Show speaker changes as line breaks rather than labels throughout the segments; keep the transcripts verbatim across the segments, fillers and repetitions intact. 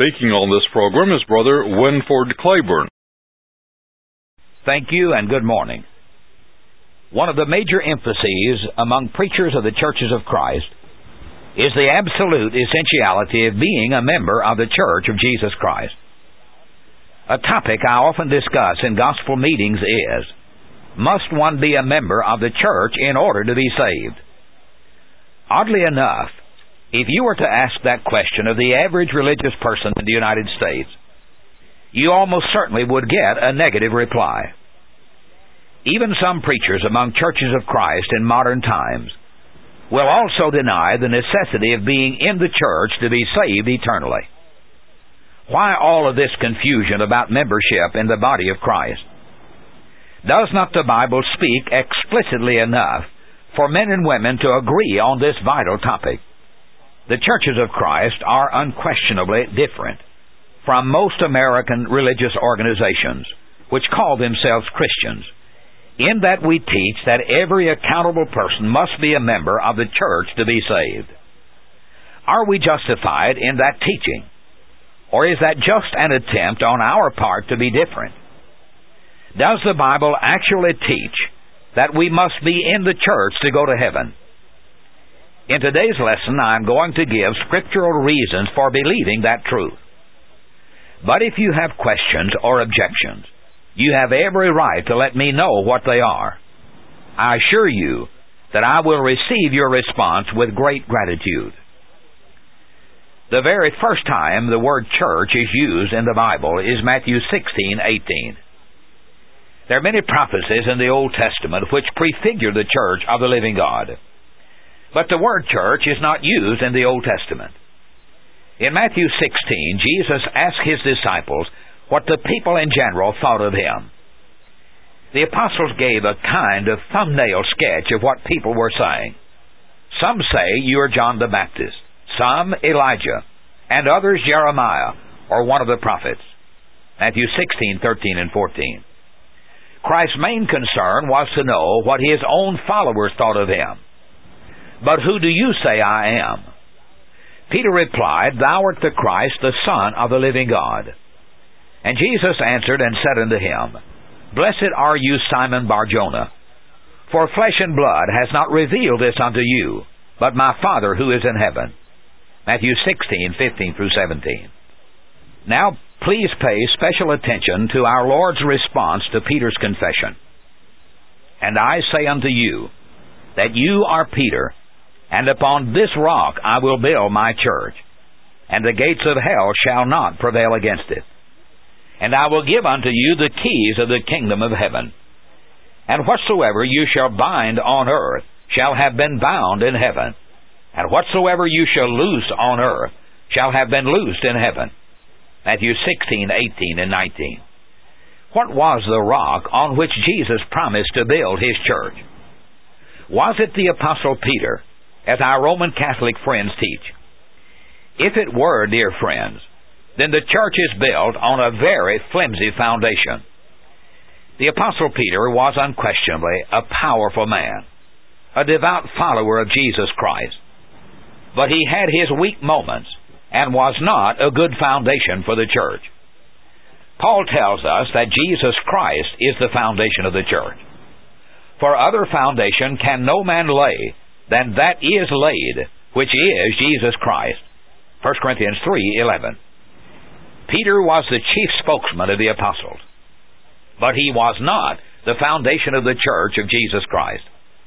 Speaking on this program is Brother Winford Claiborne.
Thank you and good morning. One of the major emphases among preachers of the churches of Christ is the absolute essentiality of being a member of the Church of Jesus Christ. A topic I often discuss in gospel meetings is, must one be a member of the church in order to be saved? Oddly enough, if you were to ask that question of the average religious person in the United States, you almost certainly would get a negative reply. Even some preachers among churches of Christ in modern times will also deny the necessity of being in the church to be saved eternally. Why all of this confusion about membership in the body of Christ? Does not the Bible speak explicitly enough for men and women to agree on this vital topic? The churches of Christ are unquestionably different from most American religious organizations which call themselves Christians, in that we teach that every accountable person must be a member of the church to be saved. Are we justified in that teaching? Or is that just an attempt on our part to be different? Does the Bible actually teach that we must be in the church to go to heaven? In today's lesson, I'm going to give scriptural reasons for believing that truth. But if you have questions or objections, you have every right to let me know what they are. I assure you that I will receive your response with great gratitude. The very first time the word church is used in the Bible is Matthew sixteen eighteen. There are many prophecies in the Old Testament which prefigure the church of the living God. But the word church is not used in the Old Testament. In Matthew sixteen, Jesus asked his disciples what the people in general thought of him. The apostles gave a kind of thumbnail sketch of what people were saying. Some say you are John the Baptist, some Elijah, and others Jeremiah, or one of the prophets. Matthew sixteen thirteen and fourteen. Christ's main concern was to know what his own followers thought of him. But who do you say I am? Peter replied, Thou art the Christ, the Son of the living God. And Jesus answered and said unto him, Blessed are you, Simon Bar-Jonah, for flesh and blood has not revealed this unto you, but my Father who is in heaven. Matthew sixteen fifteen through seventeen. Now, please pay special attention to our Lord's response to Peter's confession. And I say unto you, that you are Peter, and upon this rock I will build my church, and the gates of hell shall not prevail against it. And I will give unto you the keys of the kingdom of heaven. And whatsoever you shall bind on earth shall have been bound in heaven, and whatsoever you shall loose on earth shall have been loosed in heaven. Matthew sixteen eighteen and nineteen. What was the rock on which Jesus promised to build his church? Was it the Apostle Peter, as our Roman Catholic friends teach? If it were, dear friends, then the church is built on a very flimsy foundation. The Apostle Peter was unquestionably a powerful man, a devout follower of Jesus Christ. But he had his weak moments and was not a good foundation for the church. Paul tells us that Jesus Christ is the foundation of the church. For other foundation can no man lay than that is laid, which is Jesus Christ. First Corinthians three eleven. Peter was the chief spokesman of the apostles, but he was not the foundation of the church of Jesus Christ.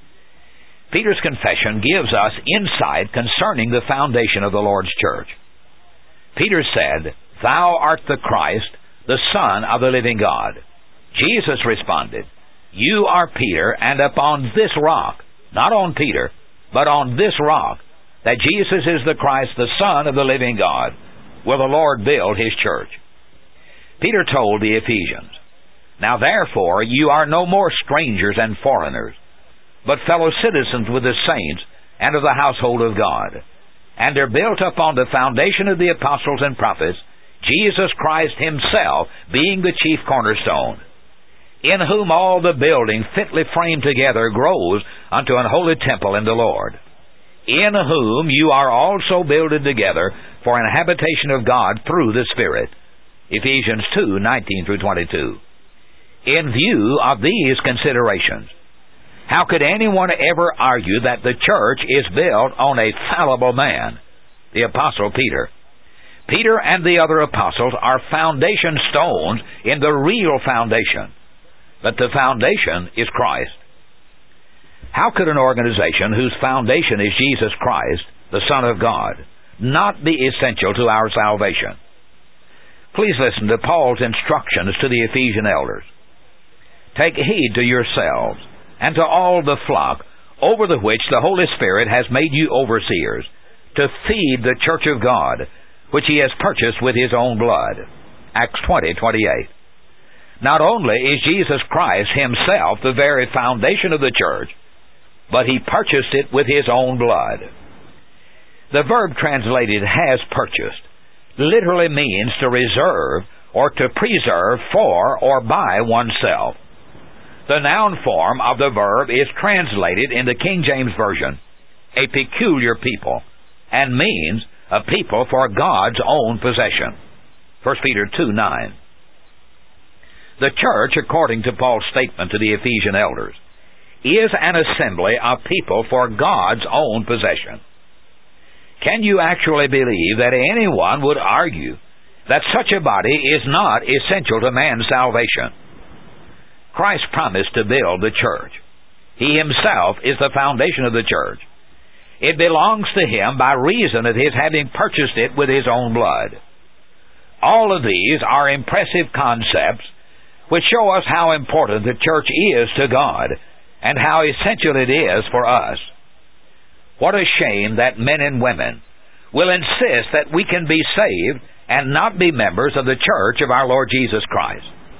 Peter's confession gives us insight concerning the foundation of the Lord's church. Peter said, Thou art the Christ, the Son of the living God. Jesus responded, You are Peter, and upon this rock, not on Peter, but on this rock, that Jesus is the Christ, the Son of the living God, will the Lord build his church. Peter told the Ephesians, Now therefore you are no more strangers and foreigners, but fellow citizens with the saints and of the household of God, and are built upon the foundation of the apostles and prophets, Jesus Christ himself being the chief cornerstone, in whom all the building fitly framed together grows unto an holy temple in the Lord. in whom you are also builded together for an habitation of God through the Spirit. Ephesians two, nineteen through twenty-two. In view of these considerations, how could anyone ever argue that the church is built on a fallible man, the Apostle Peter? Peter and the other apostles are foundation stones in the real foundation, but the foundation is Christ. How could an organization whose foundation is Jesus Christ, the Son of God, not be essential to our salvation? Please listen to Paul's instructions to the Ephesian elders. Take heed to yourselves and to all the flock over the which the Holy Spirit has made you overseers, to feed the church of God, which he has purchased with his own blood. Acts twenty, twenty-eight. Not only is Jesus Christ himself the very foundation of the church, but he purchased it with his own blood. The verb translated has purchased literally means to reserve or to preserve for or by oneself. The noun form of the verb is translated in the King James Version, a peculiar people, and means a people for God's own possession. First Peter two, nine. The church, according to Paul's statement to the Ephesian elders, is an assembly of people for God's own possession. Can you actually believe that anyone would argue that such a body is not essential to man's salvation? Christ promised to build the church. He himself is the foundation of the church. It belongs to him by reason of his having purchased it with his own blood. All of these are impressive concepts which show us how important the church is to God and how essential it is for us. What a shame that men and women will insist that we can be saved and not be members of the church of our Lord Jesus Christ.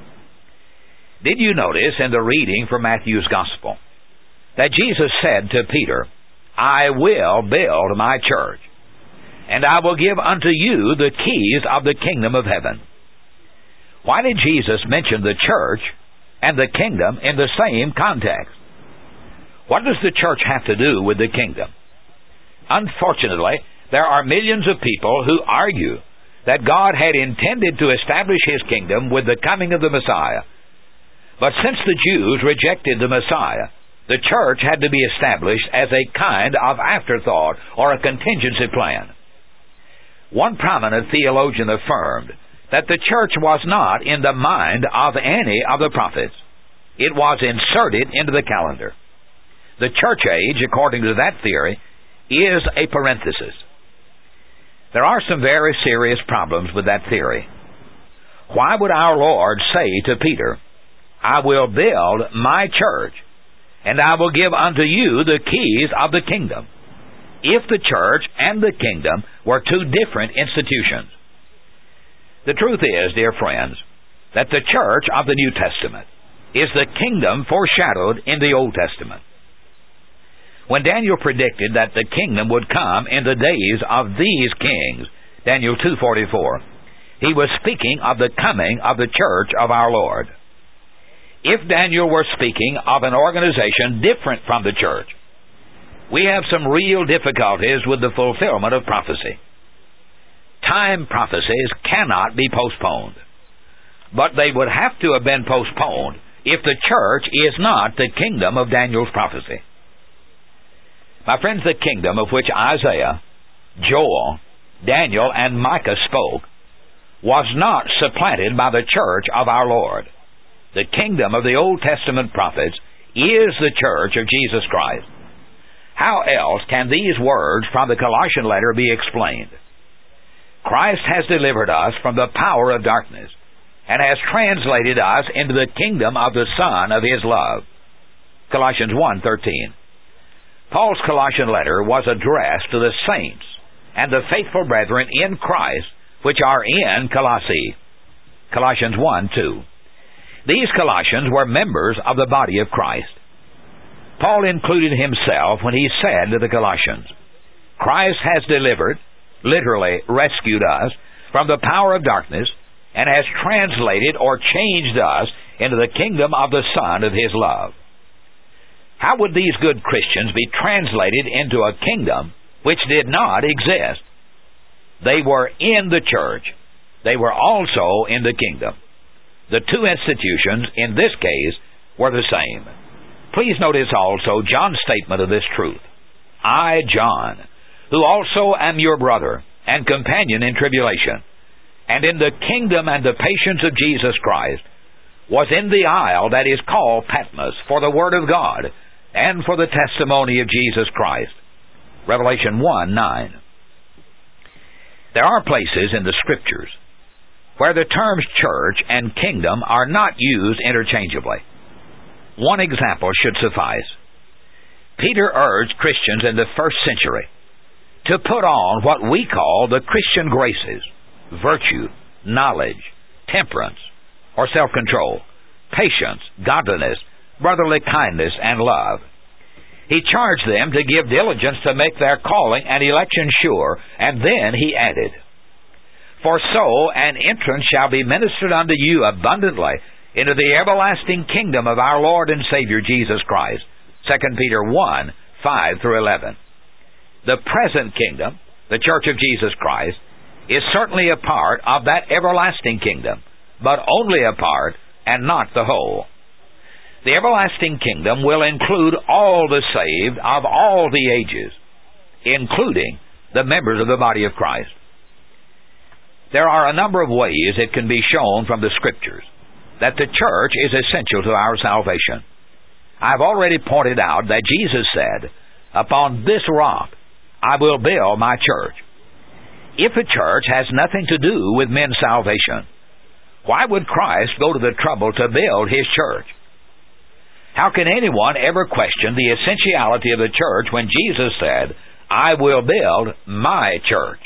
Did you notice in the reading from Matthew's Gospel that Jesus said to Peter, I will build my church, and I will give unto you the keys of the kingdom of heaven? Why did Jesus mention the church and the kingdom in the same context? What does the church have to do with the kingdom? Unfortunately, there are millions of people who argue that God had intended to establish his kingdom with the coming of the Messiah. But since the Jews rejected the Messiah, the church had to be established as a kind of afterthought or a contingency plan. One prominent theologian affirmed that the church was not in the mind of any of the prophets. It was inserted into the calendar. The church age, according to that theory, is a parenthesis. There are some very serious problems with that theory. Why would our Lord say to Peter, I will build my church, and I will give unto you the keys of the kingdom, if the church and the kingdom were two different institutions? The truth is, dear friends, that the church of the New Testament is the kingdom foreshadowed in the Old Testament. When Daniel predicted that the kingdom would come in the days of these kings, Daniel two forty-four, he was speaking of the coming of the church of our Lord. If Daniel were speaking of an organization different from the church, we have some real difficulties with the fulfillment of prophecy. Time prophecies cannot be postponed, but they would have to have been postponed if the church is not the kingdom of Daniel's prophecy. My friends, the kingdom of which Isaiah, Joel, Daniel, and Micah spoke was not supplanted by the church of our Lord. The kingdom of the Old Testament prophets is the church of Jesus Christ. How else can these words from the Colossian letter be explained? Christ has delivered us from the power of darkness and has translated us into the kingdom of the Son of his love. Colossians one thirteen. Paul's Colossian letter was addressed to the saints and the faithful brethren in Christ which are in Colossae. Colossians one two. These Colossians were members of the body of Christ. Paul included himself when he said to the Colossians, Christ has delivered, literally rescued us, from the power of darkness and has translated or changed us into the kingdom of the Son of his love. How would these good Christians be translated into a kingdom which did not exist. They were in the church. They were also in the kingdom. The two institutions, in this case, were the same. Please notice also John's statement of this truth. I, John, who also am your brother and companion in tribulation, and in the kingdom and the patience of Jesus Christ, was in the isle that is called Patmos for the word of God and for the testimony of Jesus Christ. Revelation one nine. There are places in the Scriptures where the terms church and kingdom are not used interchangeably. One example should suffice. Peter urged Christians in the first century to put on what we call the Christian graces: virtue, knowledge, temperance, or self-control, patience, godliness, brotherly kindness, and love. He charged them to give diligence to make their calling and election sure, and then he added, For so an entrance shall be ministered unto you abundantly into the everlasting kingdom of our Lord and Savior Jesus Christ. Second Peter one five through eleven. The present kingdom, the Church of Jesus Christ, is certainly a part of that everlasting kingdom, but only a part and not the whole. The everlasting kingdom will include all the saved of all the ages, including the members of the body of Christ. There are a number of ways it can be shown from the Scriptures that the church is essential to our salvation. I've already pointed out that Jesus said, Upon this rock I will build my church. If a church has nothing to do with men's salvation, why would Christ go to the trouble to build His church? How can anyone ever question the essentiality of the church when Jesus said, I will build my church?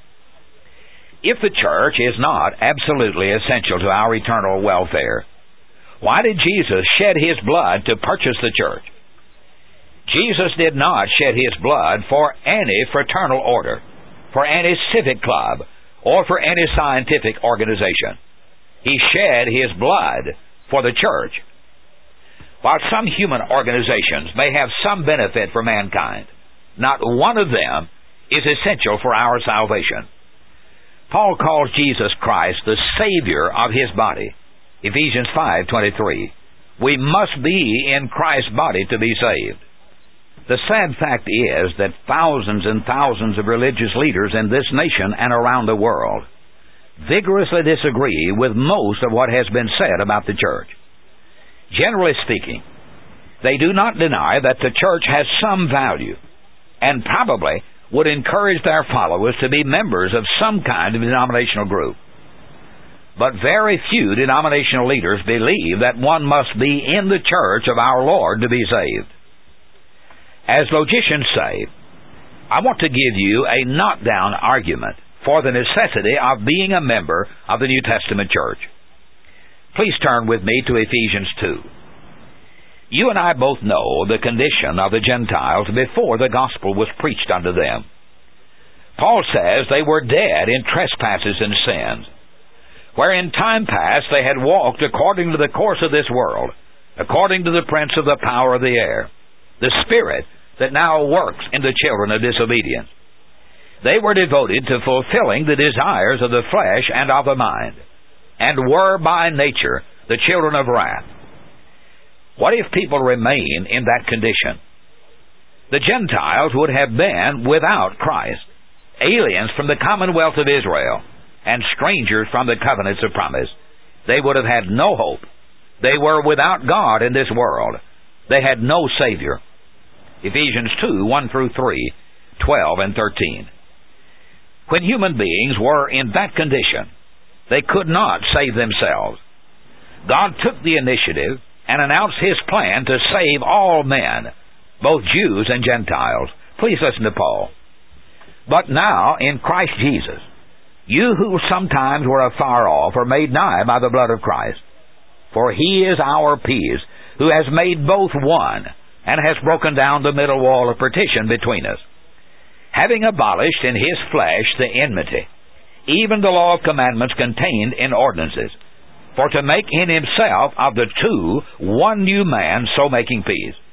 If the church is not absolutely essential to our eternal welfare, why did Jesus shed His blood to purchase the church? Jesus did not shed His blood for any fraternal order, for any civic club, or for any scientific organization. He shed His blood for the church. While some human organizations may have some benefit for mankind, not one of them is essential for our salvation. Paul calls Jesus Christ the Savior of His body. Ephesians five twenty-three. We must be in Christ's body to be saved. The sad fact is that thousands and thousands of religious leaders in this nation and around the world vigorously disagree with most of what has been said about the church. Generally speaking, they do not deny that the church has some value and probably would encourage their followers to be members of some kind of denominational group. But very few denominational leaders believe that one must be in the church of our Lord to be saved. As logicians say, I want to give you a knockdown argument for the necessity of being a member of the New Testament church. Please turn with me to Ephesians two. You and I both know the condition of the Gentiles before the gospel was preached unto them. Paul says they were dead in trespasses and sins, where in time past they had walked according to the course of this world, according to the prince of the power of the air, the spirit that now works in the children of disobedience. They were devoted to fulfilling the desires of the flesh and of the mind, and were by nature the children of wrath. What if people remain in that condition? The Gentiles would have been without Christ, aliens from the commonwealth of Israel, and strangers from the covenants of promise. They would have had no hope. They were without God in this world. They had no Savior. Ephesians two, one through three, twelve and thirteen. When human beings were in that condition, they could not save themselves. God took the initiative and announced His plan to save all men, both Jews and Gentiles. Please listen to Paul. But now, in Christ Jesus, you who sometimes were afar off are made nigh by the blood of Christ. For He is our peace, who has made both one, and has broken down the middle wall of partition between us, having abolished in His flesh the enmity, even the law of commandments contained in ordinances, for to make in Himself of the two one new man, so making peace,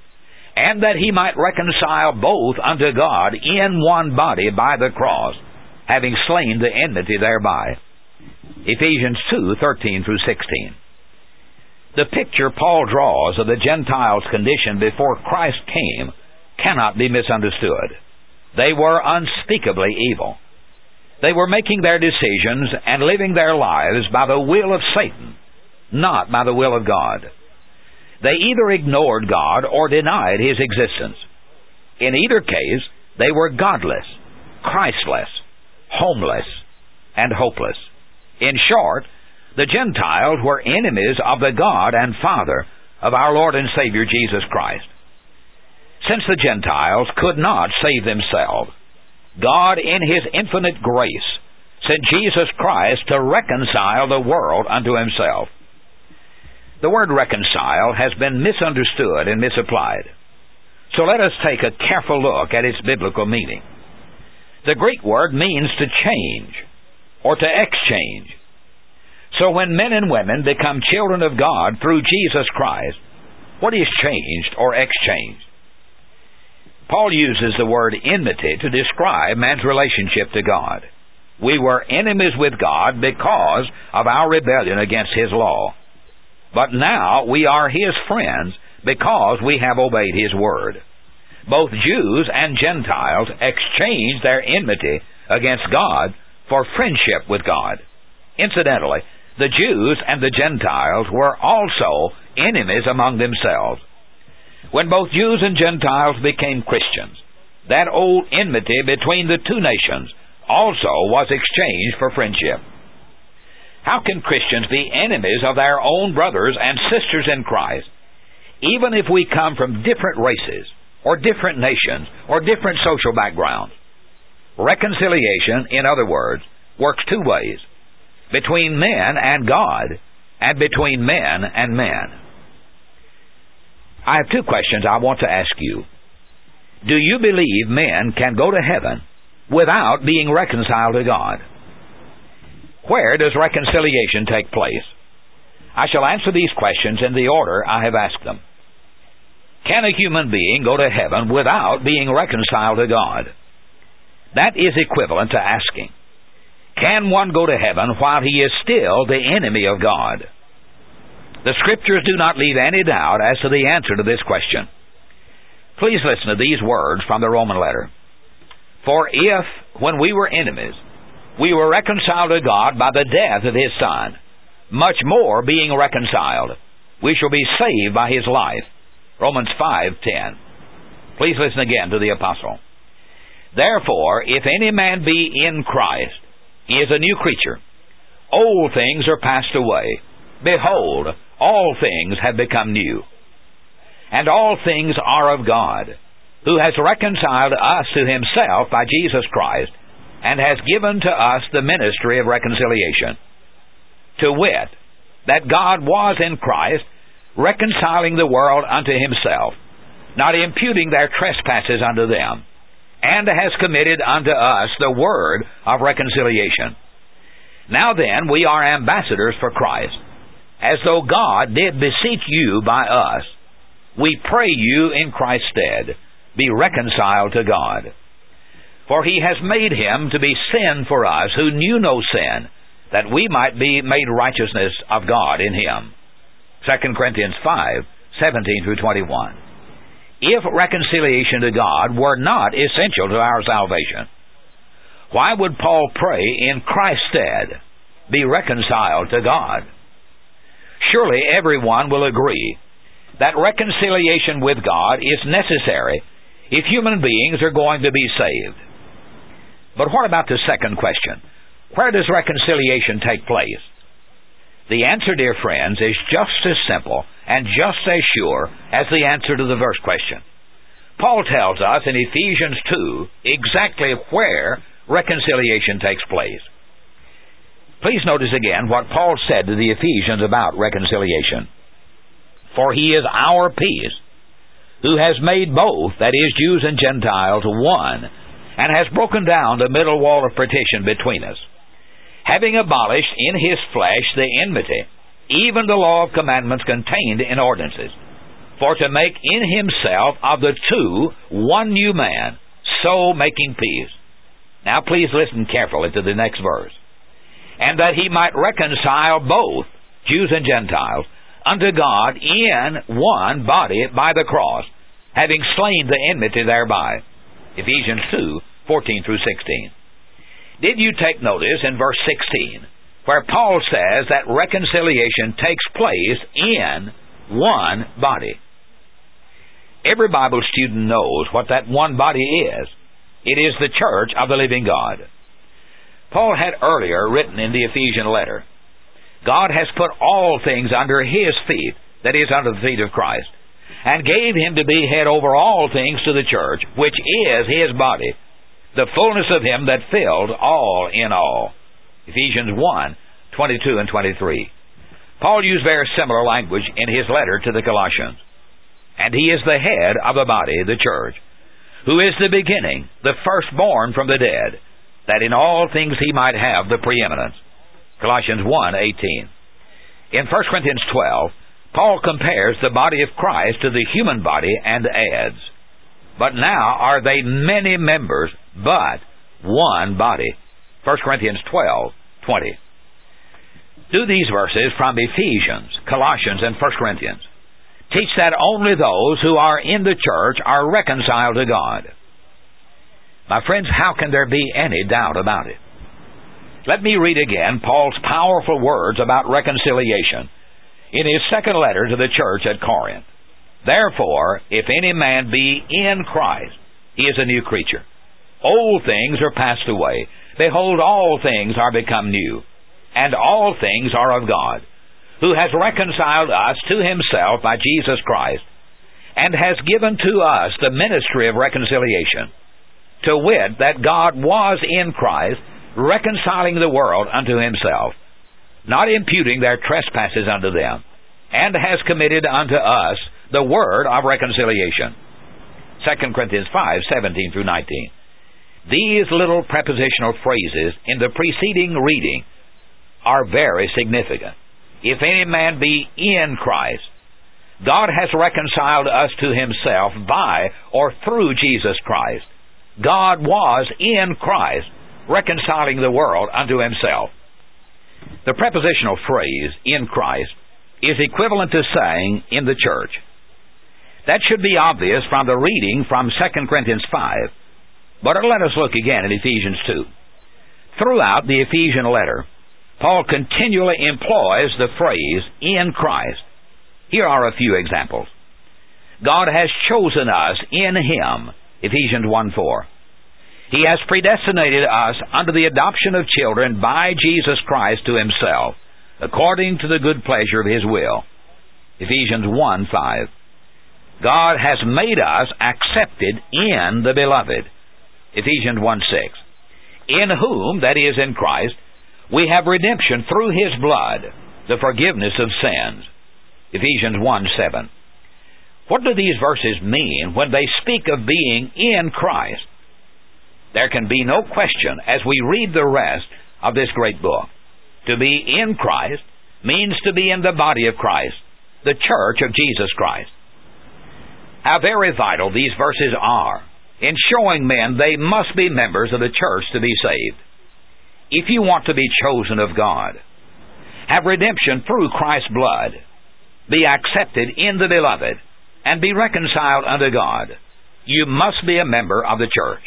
and that he might reconcile both unto God in one body by the cross, having slain the enmity thereby. Ephesians two, thirteen through sixteen. The picture Paul draws of the Gentiles' condition before Christ came cannot be misunderstood. They were unspeakably evil. They were making their decisions and living their lives by the will of Satan, not by the will of God. They either ignored God or denied His existence. In either case, they were godless, Christless, homeless, and hopeless. In short, the Gentiles were enemies of the God and Father of our Lord and Savior Jesus Christ. Since the Gentiles could not save themselves, God in His infinite grace sent Jesus Christ to reconcile the world unto Himself. The word reconcile has been misunderstood and misapplied. So let us take a careful look at its biblical meaning. The Greek word means to change or to exchange. So when men and women become children of God through Jesus Christ, what is changed or exchanged? Paul uses the word enmity to describe man's relationship to God. We were enemies with God because of our rebellion against His law. But now we are His friends because we have obeyed His word. Both Jews and Gentiles exchanged their enmity against God for friendship with God. Incidentally, the Jews and the Gentiles were also enemies among themselves. When both Jews and Gentiles became Christians, that old enmity between the two nations also was exchanged for friendship. How can Christians be enemies of their own brothers and sisters in Christ, even if we come from different races, or different nations, or different social backgrounds? Reconciliation, in other words, works two ways: between men and God, and between men and men. I have two questions I want to ask you. Do you believe men can go to heaven without being reconciled to God? Where does reconciliation take place? I shall answer these questions in the order I have asked them. Can a human being go to heaven without being reconciled to God? That is equivalent to asking, can one go to heaven while he is still the enemy of God? The Scriptures do not leave any doubt as to the answer to this question. Please listen to these words from the Roman letter. For if, when we were enemies, we were reconciled to God by the death of His Son, much more being reconciled, we shall be saved by His life. Romans five ten. Please listen again to the Apostle. Therefore, if any man be in Christ, he is a new creature. Old things are passed away. Behold, all things have become new. And all things are of God, who has reconciled us to Himself by Jesus Christ, and has given to us the ministry of reconciliation. To wit, that God was in Christ, reconciling the world unto Himself, not imputing their trespasses unto them, and has committed unto us the word of reconciliation. Now then, we are ambassadors for Christ, as though God did beseech you by us. We pray you in Christ's stead, be reconciled to God. For He has made Him to be sin for us who knew no sin, that we might be made righteousness of God in Him. Second Corinthians five, seventeen through twenty-one. If reconciliation to God were not essential to our salvation, why would Paul pray in Christ's stead, be reconciled to God? Surely everyone will agree that reconciliation with God is necessary if human beings are going to be saved. But what about the second question? Where does reconciliation take place? The answer, dear friends, is just as simple and just as sure as the answer to the verse question. Paul tells us in Ephesians two exactly where reconciliation takes place. Please notice again what Paul said to the Ephesians about reconciliation. For He is our peace, who has made both, that is, Jews and Gentiles, one, and has broken down the middle wall of partition between us, having abolished in His flesh the enmity, even the law of commandments contained in ordinances, for to make in himself of the two one new man, so making peace. Now please listen carefully to the next verse. And that he might reconcile both, Jews and Gentiles, unto God in one body by the cross, having slain the enmity thereby. Ephesians two, fourteen through sixteen. Did you take notice in verse sixteen, where Paul says that reconciliation takes place in one body? Every Bible student knows what that one body is. It is the church of the living God. Paul had earlier written in the Ephesian letter, God has put all things under his feet, that is, under the feet of Christ, and gave him to be head over all things to the church, which is his body, the fullness of him that filled all in all. Ephesians one, twenty-two and twenty-three. Paul used very similar language in his letter to the Colossians. And he is the head of the body, the church, who is the beginning, the firstborn from the dead, that in all things he might have the preeminence. Colossians one, eighteen. In First Corinthians twelve, Paul compares the body of Christ to the human body and adds, But now are they many members, but one body. First Corinthians twelve, twenty. Do these verses from Ephesians, Colossians, and First Corinthians teach that only those who are in the church are reconciled to God? My friends, how can there be any doubt about it? Let me read again Paul's powerful words about reconciliation in his second letter to the church at Corinth. Therefore, if any man be in Christ, he is a new creature. Old things are passed away. Behold, all things are become new. And all things are of God, who has reconciled us to himself by Jesus Christ, and has given to us the ministry of reconciliation, to wit, that God was in Christ, reconciling the world unto himself, not imputing their trespasses unto them, and has committed unto us the word of reconciliation. Second Corinthians five, seventeen through nineteen. These little prepositional phrases in the preceding reading are very significant. If any man be in Christ, God has reconciled us to himself by or through Jesus Christ. God was in Christ, reconciling the world unto himself. The prepositional phrase, in Christ, is equivalent to saying, in the church. That should be obvious from the reading from Second Corinthians five, but let us look again at Ephesians two. Throughout the Ephesian letter, Paul continually employs the phrase, in Christ. Here are a few examples. God has chosen us in him, Ephesians one, four. He has predestinated us unto the adoption of children by Jesus Christ to himself, according to the good pleasure of his will, Ephesians one, five. God has made us accepted in the Beloved, Ephesians one, six. In whom, that is, in Christ, we have redemption through his blood, the forgiveness of sins, Ephesians one, seven. What do these verses mean when they speak of being in Christ? There can be no question as we read the rest of this great book. To be in Christ means to be in the body of Christ, the church of Jesus Christ. How very vital these verses are in showing men they must be members of the church to be saved. If you want to be chosen of God, have redemption through Christ's blood, be accepted in the Beloved, and be reconciled unto God, you must be a member of the church.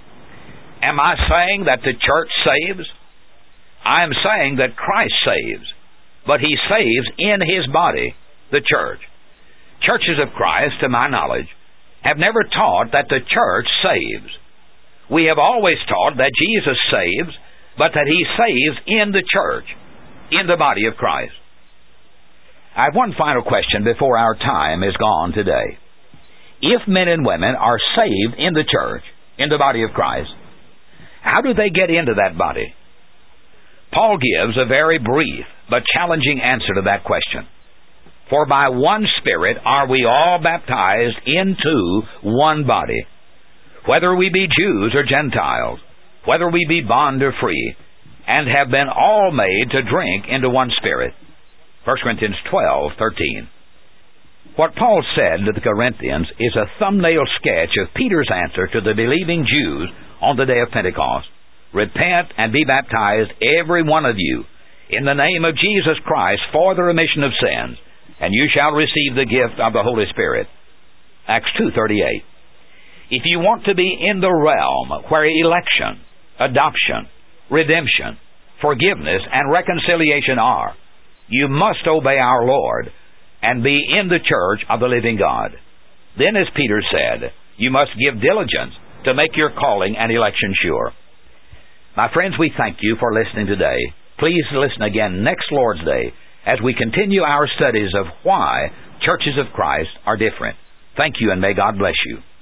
Am I saying that the church saves? I am saying that Christ saves, but he saves in his body, the church. Churches of Christ, to my knowledge, have never taught that the church saves. We have always taught that Jesus saves, but that he saves in the church, in the body of Christ. I have one final question before our time is gone today. If men and women are saved in the church, in the body of Christ, how do they get into that body? Paul gives a very brief but challenging answer to that question. For by one Spirit are we all baptized into one body, whether we be Jews or Gentiles, whether we be bond or free, and have been all made to drink into one Spirit. First Corinthians twelve, thirteen. What Paul said to the Corinthians is a thumbnail sketch of Peter's answer to the believing Jews on the day of Pentecost. Repent and be baptized, every one of you, in the name of Jesus Christ for the remission of sins, and you shall receive the gift of the Holy Spirit. Acts two thirty-eight. If you want to be in the realm where election, adoption, redemption, forgiveness, and reconciliation are, you must obey our Lord and be in the church of the living God. Then, as Peter said, you must give diligence to make your calling and election sure. My friends, we thank you for listening today. Please listen again next Lord's Day as we continue our studies of why churches of Christ are different. Thank you, and may God bless you.